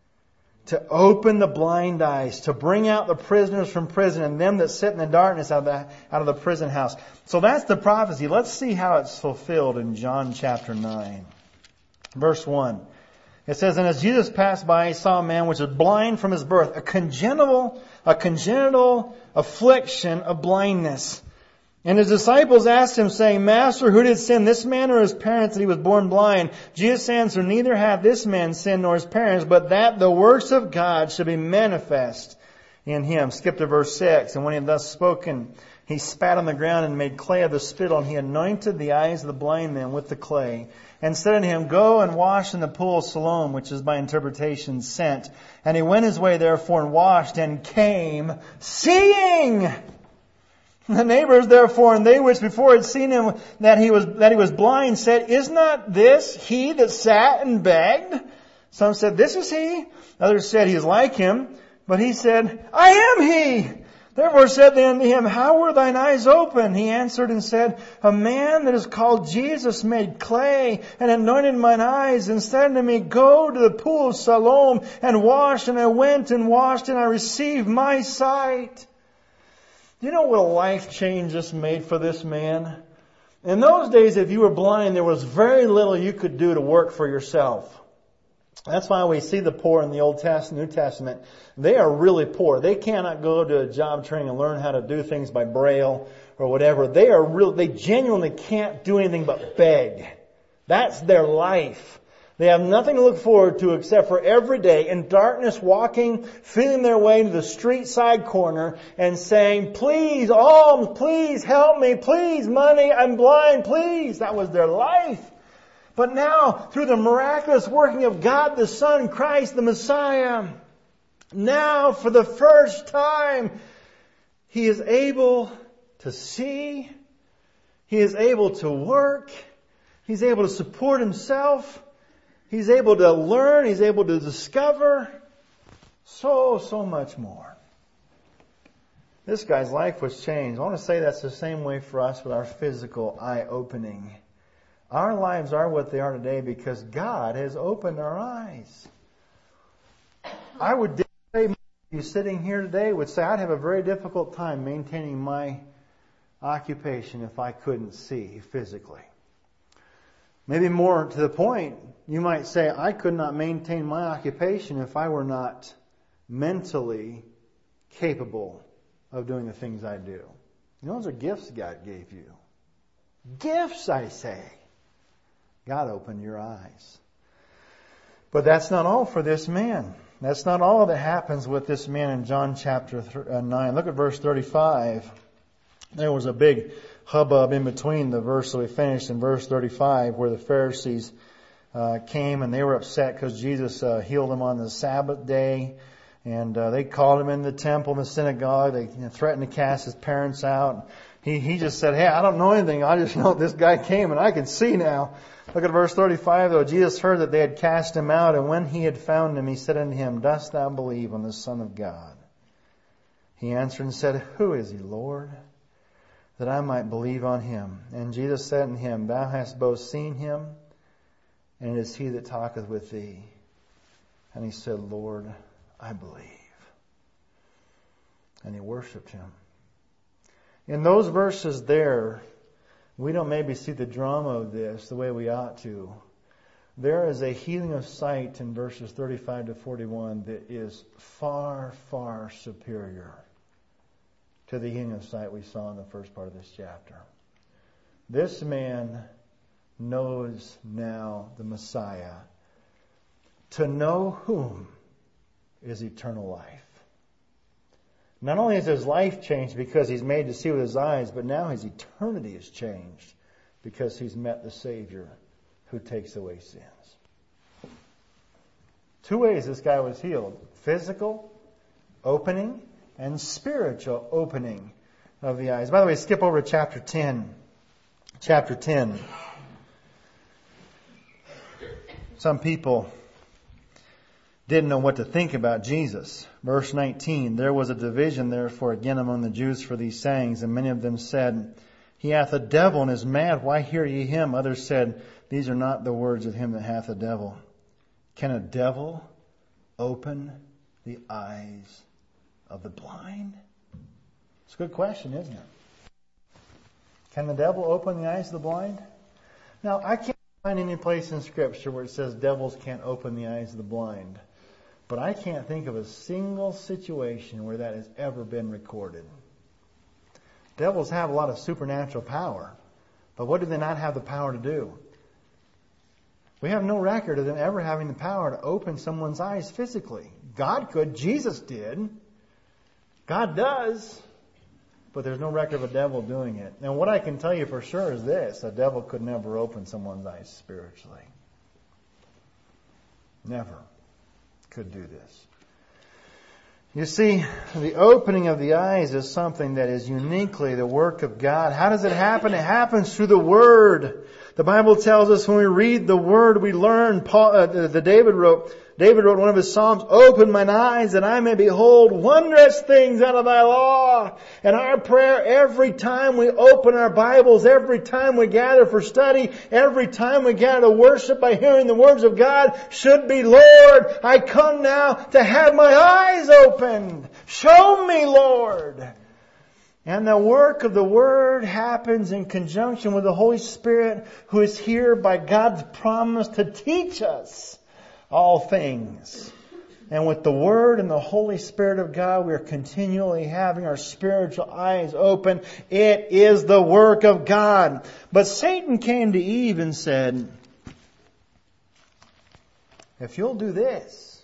To open the blind eyes, to bring out the prisoners from prison and them that sit in the darkness out of the, out of the prison house. So that's the prophecy. Let's see how it's fulfilled in John chapter nine. Verse one. It says, "And as Jesus passed by, he saw a man which was blind from his birth," a congenital, a congenital affliction of blindness. "And his disciples asked him, saying, Master, who did sin, this man or his parents, that he was born blind? Jesus answered, Neither hath this man sinned nor his parents, but that the works of God should be manifest in him." Skip to verse six. "And when he had thus spoken, he spat on the ground and made clay of the spittle, and he anointed the eyes of the blind men with the clay, and said unto him, Go and wash in the pool of Siloam," which is by interpretation sent. "And he went his way therefore and washed, and came seeing." The neighbors therefore, and they which before had seen him that he was that he was blind, said, "Is not this he that sat and begged?" Some said, "This is he." Others said, "He is like him." But he said, "I am he." Therefore said they unto him, "How were thine eyes opened?" He answered and said, "A man that is called Jesus made clay and anointed mine eyes, and said unto me, Go to the pool of Siloam and wash. And I went and washed, and I received my sight." Do you know what a life change this made for this man? In those days, if you were blind, there was very little you could do to work for yourself. That's why we see the poor in the Old Testament, New Testament. They are really poor. They cannot go to a job training and learn how to do things by Braille or whatever. They are real. They genuinely can't do anything but beg. That's their life. They have nothing to look forward to except for every day in darkness walking, feeling their way to the street side corner and saying, "Please, alms, please help me, please money, I'm blind, please." That was their life. But now, through the miraculous working of God the Son, Christ the Messiah, now for the first time, he is able to see, he is able to work, he's able to support himself. He's able to learn. He's able to discover so, so much more. This guy's life was changed. I want to say that's the same way for us with our physical eye opening. Our lives are what they are today because God has opened our eyes. I would dare say you sitting here today would say I'd have a very difficult time maintaining my occupation if I couldn't see physically. Maybe more to the point, you might say, I could not maintain my occupation if I were not mentally capable of doing the things I do. You know, those are gifts God gave you. Gifts, I say. God opened your eyes. But that's not all for this man. That's not all that happens with this man in John chapter nine. Look at verse thirty-five. There was a big hubbub in between the verse that we finished in verse thirty-five where the Pharisees uh, came and they were upset because Jesus uh, healed them on the Sabbath day. And uh, they called him in the temple, in the synagogue. They you know, threatened to cast his parents out. He he just said, hey, I don't know anything. I just know this guy came and I can see now. Look at verse thirty-five though. Jesus heard that they had cast him out, and when he had found him, he said unto him, Dost thou believe on the Son of God? He answered and said, Who is he, Lord, that I might believe on him? And Jesus said unto him, Thou hast both seen him, and it is he that talketh with thee. And he said, Lord, I believe. And he worshipped him. In those verses there, we don't maybe see the drama of this the way we ought to. There is a healing of sight in verses thirty-five to forty-one that is far, far superior to the healing of sight we saw in the first part of this chapter. This man knows now the Messiah, to know whom is eternal life. Not only is his life changed because he's made to see with his eyes, but now his eternity is changed because he's met the Savior who takes away sins. Two ways this guy was healed: physical opening and spiritual opening of the eyes. By the way, skip over to chapter ten. Chapter ten. Some people didn't know what to think about Jesus. Verse nineteen, there was a division therefore again among the Jews for these sayings, and many of them said, He hath a devil and is mad, why hear ye him? Others said, These are not the words of him that hath a devil. Can a devil open the eyes of the blind? It's a good question, isn't it? Can the devil open the eyes of the blind? Now, I can't find any place in Scripture where it says devils can't open the eyes of the blind. But I can't think of a single situation where that has ever been recorded. Devils have a lot of supernatural power. But what do they not have the power to do? We have no record of them ever having the power to open someone's eyes physically. God could. Jesus did. God does. But there's no record of a devil doing it. Now, what I can tell you for sure is this. A devil could never open someone's eyes spiritually. Never could do this. You see, the opening of the eyes is something that is uniquely the work of God. How does it happen? It happens through the Word. The Bible tells us when we read the Word, we learn. Paul, uh, the David wrote. David wrote one of his Psalms, Open mine eyes that I may behold wondrous things out of thy law. And our prayer every time we open our Bibles, every time we gather for study, every time we gather to worship by hearing the words of God should be, Lord, I come now to have my eyes opened. Show me, Lord. And the work of the Word happens in conjunction with the Holy Spirit, who is here by God's promise to teach us all things. And with the Word and the Holy Spirit of God, we are continually having our spiritual eyes open. It is the work of God. But Satan came to Eve and said, if you'll do this,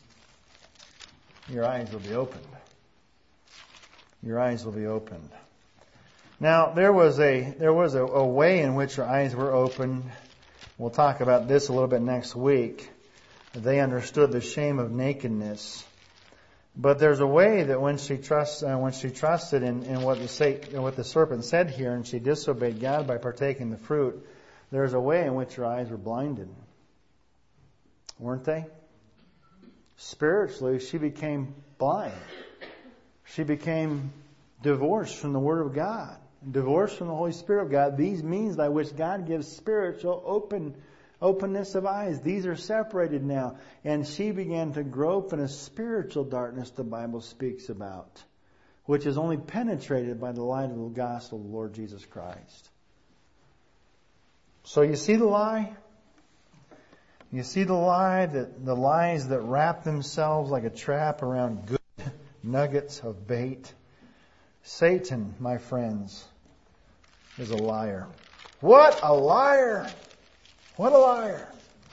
your eyes will be opened. Your eyes will be opened. Now, there was a there was a, a way in which her eyes were opened. We'll talk about this a little bit next week. They understood the shame of nakedness. But there's a way that when she trusts, uh, when she trusted in, in what the Satan, what the serpent said here, and she disobeyed God by partaking the fruit, there's a way in which her eyes were blinded, weren't they? Spiritually, she became blind. She became divorced from the Word of God, divorced from the Holy Spirit of God. These means by which God gives spiritual open. Openness of eyes. These are separated now. And she began to grope in a spiritual darkness the Bible speaks about, which is only penetrated by the light of the gospel of the Lord Jesus Christ. So you see the lie? You see the lie, that the lies that wrap themselves like a trap around good nuggets of bait. Satan, my friends, is a liar. What a liar! What a liar.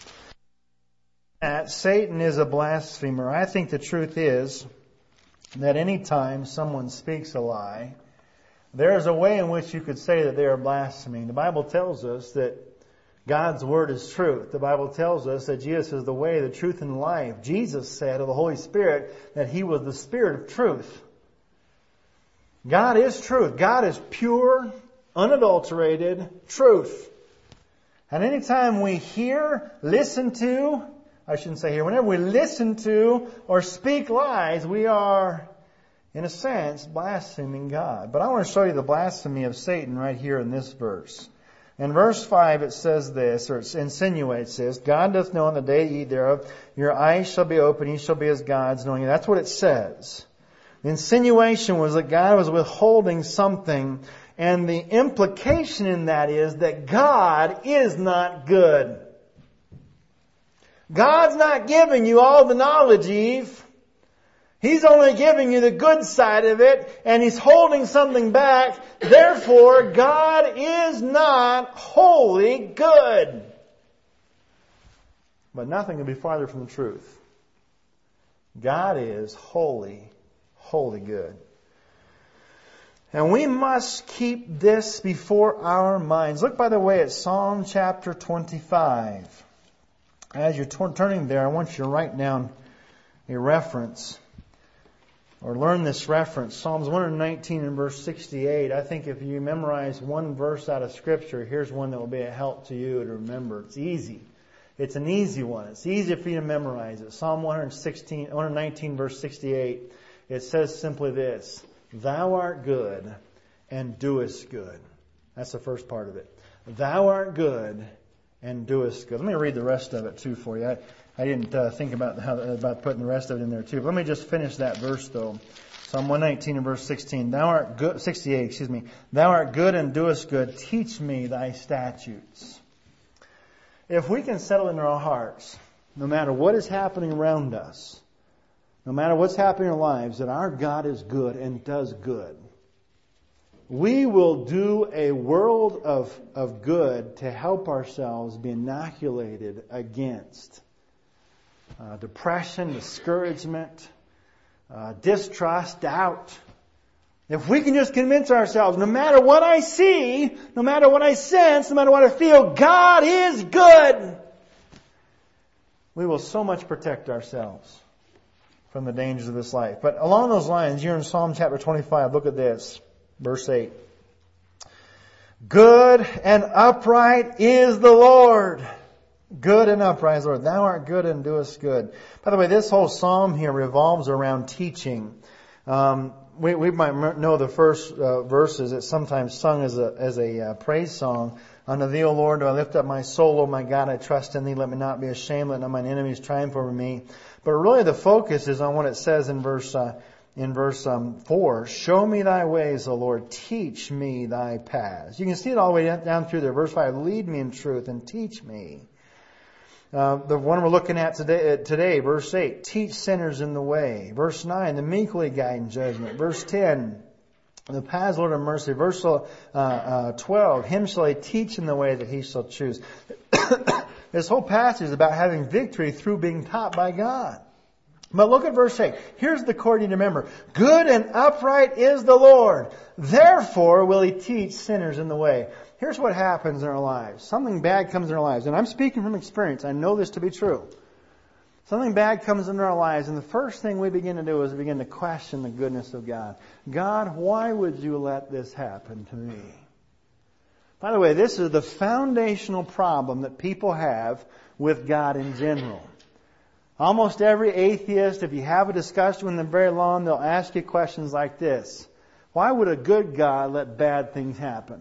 That Satan is a blasphemer. I think the truth is that any time someone speaks a lie, there is a way in which you could say that they are blaspheming. The Bible tells us that God's Word is truth. The Bible tells us that Jesus is the way, the truth, and the life. Jesus said of the Holy Spirit that He was the Spirit of truth. God is truth. God is pure, unadulterated truth. And anytime we hear, listen to, I shouldn't say hear, whenever we listen to or speak lies, we are, in a sense, blaspheming God. But I want to show you the blasphemy of Satan right here in this verse. In verse five it says this, or it insinuates this, God doth know on the day ye eat thereof, your eyes shall be open, ye shall be as gods, knowing. That's what it says. The insinuation was that God was withholding something, and the implication in that is that God is not good. God's not giving you all the knowledge, Eve. He's only giving you the good side of it, and He's holding something back. Therefore, God is not wholly good. But nothing can be farther from the truth. God is wholly, wholly good. And we must keep this before our minds. Look, by the way, at Psalm chapter twenty-five. As you're t- turning there, I want you to write down a reference, or learn this reference. Psalms one nineteen and verse sixty-eight. I think if you memorize one verse out of Scripture, here's one that will be a help to you to remember. It's easy. It's an easy one. It's easy for you to memorize it. Psalm one sixteen, one nineteen verse sixty-eight. It says simply this: Thou art good and doest good. That's the first part of it. Thou art good and doest good. Let me read the rest of it too for you. I, I didn't uh, think about how, about putting the rest of it in there too. But let me just finish that verse though. Psalm one nineteen and verse sixteen. Thou art good, sixty-eight, excuse me. Thou art good and doest good. Teach me thy statutes. If we can settle in our hearts, no matter what is happening around us, no matter what's happening in our lives, that our God is good and does good, we will do a world of, of good to help ourselves be inoculated against uh, depression, discouragement, uh, distrust, doubt. If we can just convince ourselves, no matter what I see, no matter what I sense, no matter what I feel, God is good, we will so much protect ourselves from the dangers of this life. But along those lines, here in Psalm chapter twenty-five, look at this. Verse eight. Good and upright is the Lord. Good and upright is the Lord. Thou art good and doest good. By the way, this whole psalm here revolves around teaching. Um, we, we might know the first uh, verses. It's sometimes sung as a as a uh, praise song. Unto Thee, O Lord, do I lift up my soul, O my God, I trust in Thee. Let me not be ashamed. Let not mine enemies triumph over me. But really, the focus is on what it says in verse. Uh, In verse um, four, show me thy ways, O Lord, teach me thy paths. You can see it all the way down through there. Verse five, lead me in truth and teach me. Uh, the one we're looking at today, uh, today, verse eight, teach sinners in the way. Verse nine, the meekly guide in judgment. Verse ten, the paths, Lord, of mercy. Verse uh, uh, twelve, him shall I teach in the way that he shall choose. This whole passage is about having victory through being taught by God. But look at verse eight. Here's the core you need to remember. Good and upright is the Lord. Therefore will He teach sinners in the way. Here's what happens in our lives. Something bad comes in our lives. And I'm speaking from experience. I know this to be true. Something bad comes into our lives. And the first thing we begin to do is begin to question the goodness of God. God, why would you let this happen to me? By the way, this is the foundational problem that people have with God in general. Almost every atheist, if you have a discussion with them very long, they'll ask you questions like this. Why would a good God let bad things happen?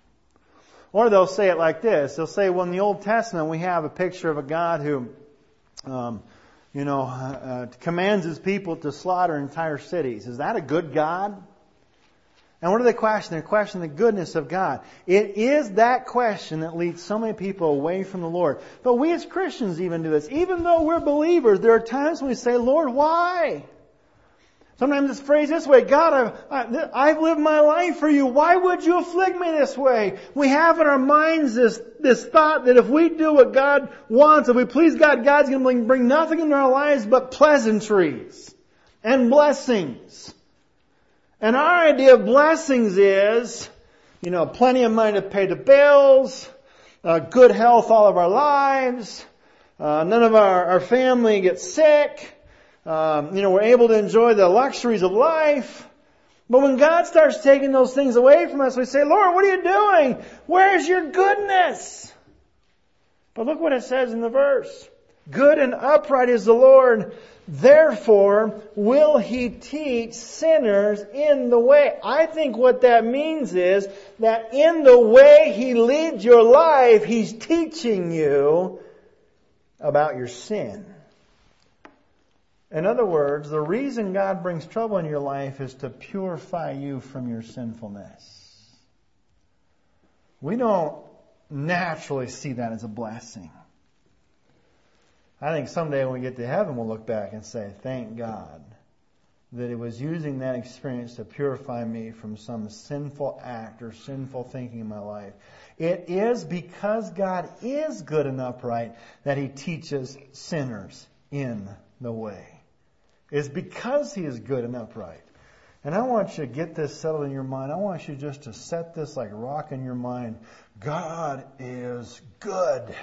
Or they'll say it like this. They'll say, well, in the Old Testament, we have a picture of a God who, um, you know, uh, commands His people to slaughter entire cities. Is that a good God? And what do they question? They question the goodness of God. It is that question that leads so many people away from the Lord. But we as Christians even do this. Even though we're believers, there are times when we say, Lord, why? Sometimes it's phrased this way, God, I've, I've lived my life for You. Why would You afflict me this way? We have in our minds this, this thought that if we do what God wants, if we please God, God's going to bring nothing into our lives but pleasantries and blessings. And our idea of blessings is, you know, plenty of money to pay the bills, uh, good health all of our lives, uh, none of our, our family gets sick, um, you know, we're able to enjoy the luxuries of life. But when God starts taking those things away from us, we say, Lord, what are You doing? Where's Your goodness? But look what it says in the verse. Good and upright is the Lord. Therefore will He teach sinners in the way. I think what that means is that in the way He leads your life, He's teaching you about your sin. In other words, the reason God brings trouble in your life is to purify you from your sinfulness. We don't naturally see that as a blessing. I think someday when we get to heaven, we'll look back and say, thank God that it was using that experience to purify me from some sinful act or sinful thinking in my life. It is because God is good and upright that He teaches sinners in the way. It's because He is good and upright. And I want you to get this settled in your mind. I want you just to set this like rock in your mind. God is good.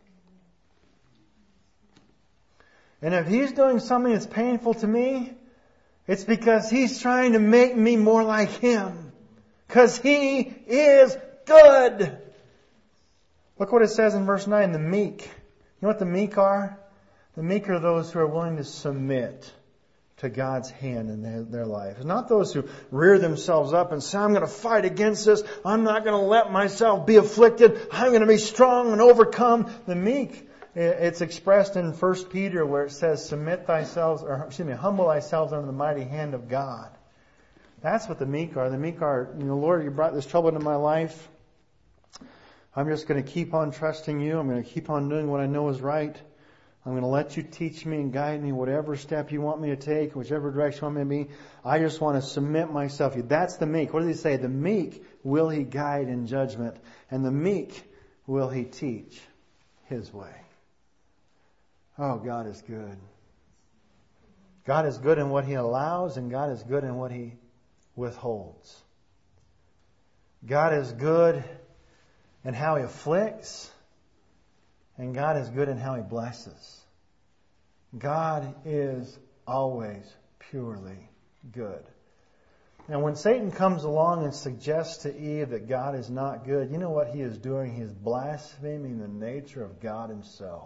And if He's doing something that's painful to me, it's because He's trying to make me more like Him. Because He is good. Look what it says in verse nine, the meek. You know what the meek are? The meek are those who are willing to submit to God's hand in their, their life. It's not those who rear themselves up and say, I'm going to fight against this. I'm not going to let myself be afflicted. I'm going to be strong and overcome. The meek, it's expressed in First Peter where it says, submit thyself, or excuse me, humble thyself under the mighty hand of God. That's what the meek are. The meek are, you know, Lord, you brought this trouble into my life. I'm just going to keep on trusting you. I'm going to keep on doing what I know is right. I'm going to let you teach me and guide me whatever step you want me to take, whichever direction you want me to be. I just want to submit myself to you. That's the meek. What does He say? The meek will He guide in judgment, and the meek will He teach His way. Oh, God is good. God is good in what He allows, and God is good in what He withholds. God is good in how He afflicts, and God is good in how He blesses. God is always purely good. And when Satan comes along and suggests to Eve that God is not good, you know what he is doing? He is blaspheming the nature of God Himself.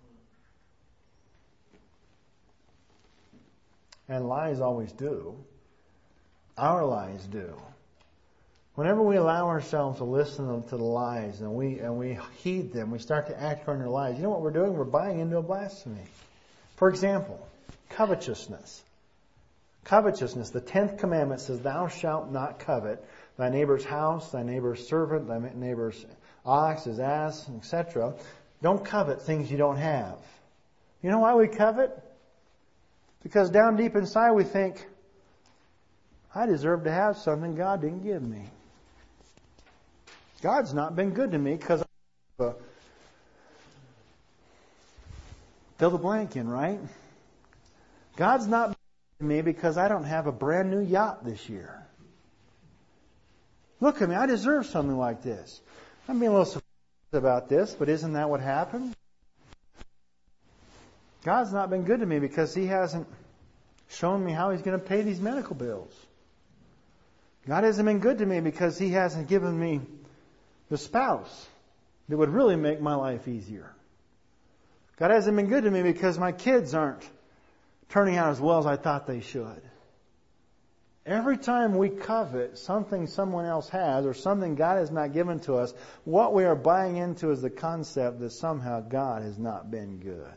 And lies always do. Our lies do. Whenever we allow ourselves to listen to the lies and we and we heed them, we start to act on their lies. You know what we're doing? We're buying into a blasphemy. For example, covetousness. Covetousness. The tenth commandment says, thou shalt not covet thy neighbor's house, thy neighbor's servant, thy neighbor's ox, his ass, et cetera. Don't covet things you don't have. You know why we covet? Because down deep inside we think, I deserve to have something God didn't give me. God's not been good to me because I have a fill the blank in, right? God's not been good to me because I don't have a brand new yacht this year. Look at me, I deserve something like this. I'm being a little surprised about this, but isn't that what happened? God's not been good to me because He hasn't shown me how He's going to pay these medical bills. God hasn't been good to me because He hasn't given me the spouse that would really make my life easier. God hasn't been good to me because my kids aren't turning out as well as I thought they should. Every time we covet something someone else has or something God has not given to us, what we are buying into is the concept that somehow God has not been good.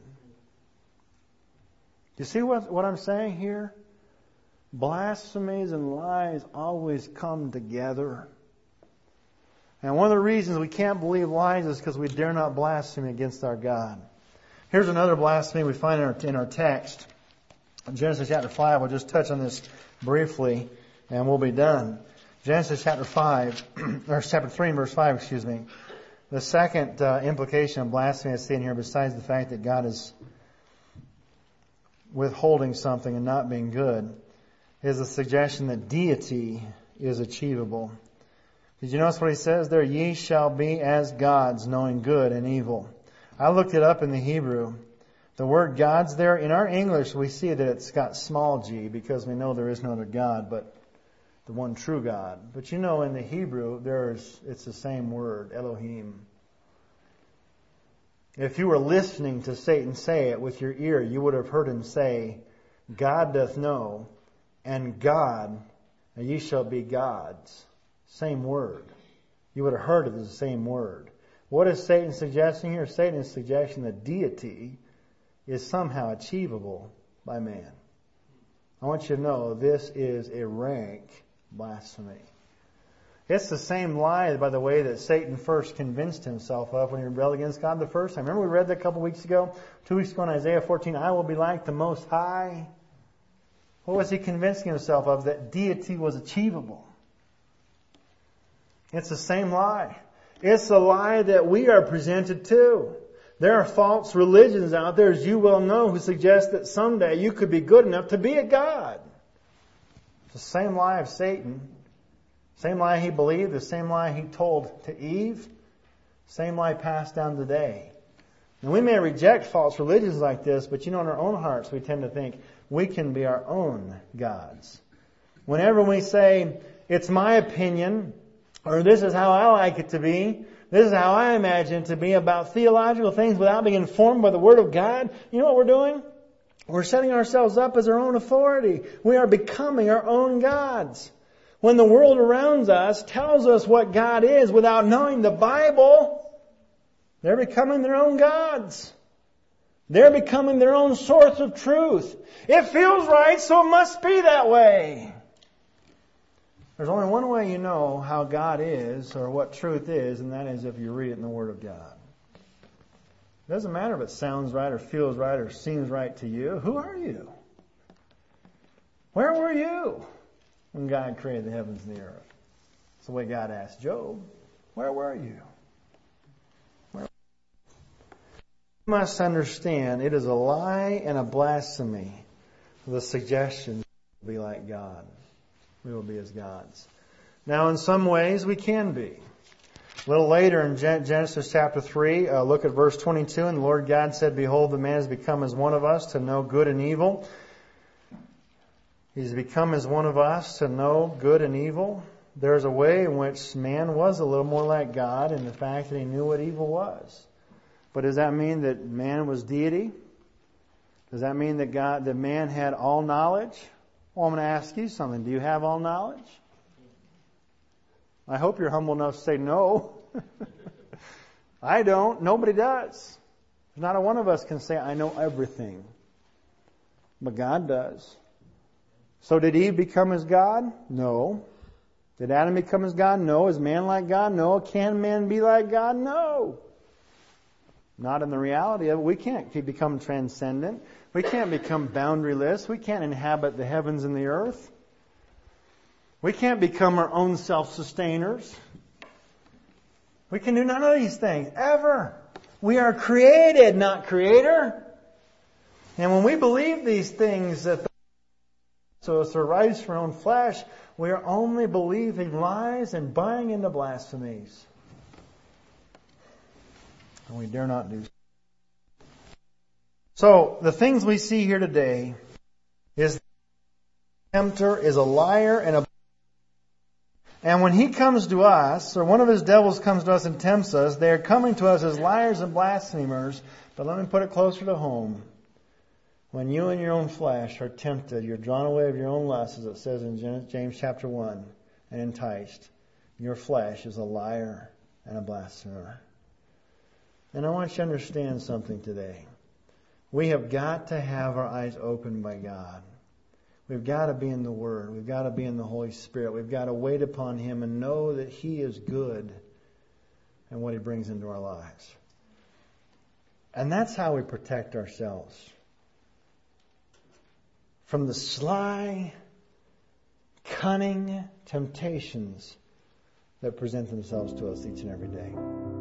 You see what, what I'm saying here? Blasphemies and lies always come together. And one of the reasons we can't believe lies is because we dare not blaspheme against our God. Here's another blasphemy we find in our, in our text. In Genesis chapter five, we'll just touch on this briefly and we'll be done. Genesis chapter five, or chapter three and verse five, excuse me. The second uh, implication of blasphemy I see in here, besides the fact that God is withholding something and not being good, is the suggestion that deity is achievable. Did you notice what he says there? Ye shall be as gods, knowing good and evil. I looked it up in the Hebrew. The word gods there, in our English, we see that it's got small g because we know there is no other God but the one true God. But you know, in the Hebrew, there's it's the same word, Elohim. If you were listening to Satan say it with your ear, you would have heard him say, God doth know, and God, and ye shall be gods. Same word. You would have heard it as the same word. What is Satan suggesting here? Satan is suggesting that deity is somehow achievable by man. I want you to know this is a rank blasphemy. It's the same lie, by the way, that Satan first convinced himself of when he rebelled against God the first time. Remember we read that a couple weeks ago? Two weeks ago in Isaiah fourteen, I will be like the Most High. What was he convincing himself of? That deity was achievable. It's the same lie. It's the lie that we are presented to. There are false religions out there, as you well know, who suggest that someday you could be good enough to be a god. It's the same lie of Satan. Same lie he believed, the same lie he told to Eve. Same lie passed down today. And we may reject false religions like this, but you know, in our own hearts we tend to think we can be our own gods. Whenever we say, it's my opinion, or this is how I like it to be, this is how I imagine it to be about theological things without being informed by the Word of God, you know what we're doing? We're setting ourselves up as our own authority. We are becoming our own gods. When the world around us tells us what God is without knowing the Bible, they're becoming their own gods. They're becoming their own source of truth. It feels right, so it must be that way. There's only one way you know how God is or what truth is, and that is if you read it in the Word of God. It doesn't matter if it sounds right or feels right or seems right to you. Who are you? Where were you when God created the heavens and the earth? That's the way God asked Job. Where were you? Where? You must understand it is a lie and a blasphemy. The suggestion to be like God. We will be as gods. Now, in some ways, we can be. A little later in Genesis chapter three, uh, look at verse twenty-two. And the Lord God said, Behold, the man has become as one of us to know good and evil. He's become as one of us to know good and evil. There's a way in which man was a little more like God in the fact that he knew what evil was. But does that mean that man was deity? Does that mean that God, that man had all knowledge? Well, I'm going to ask you something. Do you have all knowledge? I hope you're humble enough to say no. I don't. Nobody does. Not a one of us can say, I know everything. But God does. So did Eve become as God? No. Did Adam become as God? No. Is man like God? No. Can man be like God? No. Not in the reality of it. We can't become transcendent. We can't become boundaryless. We can't inhabit the heavens and the earth. We can't become our own self-sustainers. We can do none of these things, ever. We are created, not creator. And when we believe these things that the so as to rise from our own flesh, we are only believing lies and buying into blasphemies. And we dare not do so. So, the things we see here today is the tempter is a liar and a and when he comes to us, or one of his devils comes to us and tempts us, they are coming to us as liars and blasphemers. But let me put it closer to home. When you in your own flesh are tempted, you're drawn away of your own lust, as it says in James chapter one, and enticed. Your flesh is a liar and a blasphemer. And I want you to understand something today. We have got to have our eyes opened by God. We've got to be in the Word. We've got to be in the Holy Spirit. We've got to wait upon Him and know that He is good and what He brings into our lives. And that's how we protect ourselves from the sly, cunning temptations that present themselves to us each and every day.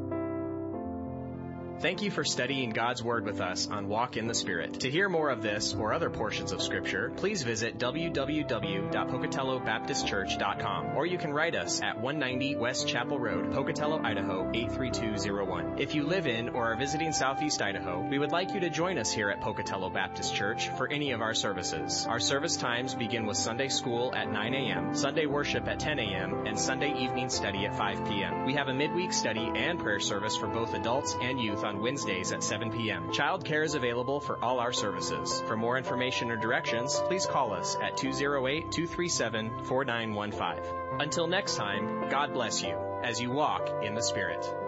Thank you for studying God's Word with us on Walk in the Spirit. To hear more of this or other portions of Scripture, please visit w w w dot pocatello baptist church dot com, or you can write us at one ninety West Chapel Road, Pocatello, Idaho eight three two zero one. If you live in or are visiting Southeast Idaho, we would like you to join us here at Pocatello Baptist Church for any of our services. Our service times begin with Sunday school at nine a.m., Sunday worship at ten a.m., and Sunday evening study at five p.m. We have a midweek study and prayer service for both adults and youth on Wednesdays at seven p.m. Child care is available for all our services. For more information or directions, please call us at two oh eight, two three seven, four nine one five. Until next time, God bless you as you walk in the Spirit.